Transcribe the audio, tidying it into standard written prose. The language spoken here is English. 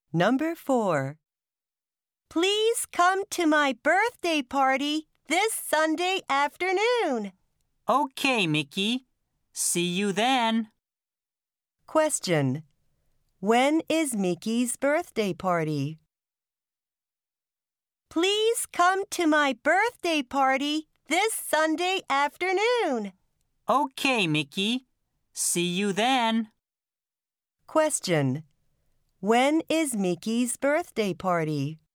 Number 4. Please come to my birthday party this Sunday afternoon. Okay, Mickey. See you then. Question. When is Mickey's birthday party? Please come to my birthday party this Sunday afternoon. Okay, Mickey. See you then. Question. When is Mickey's birthday party?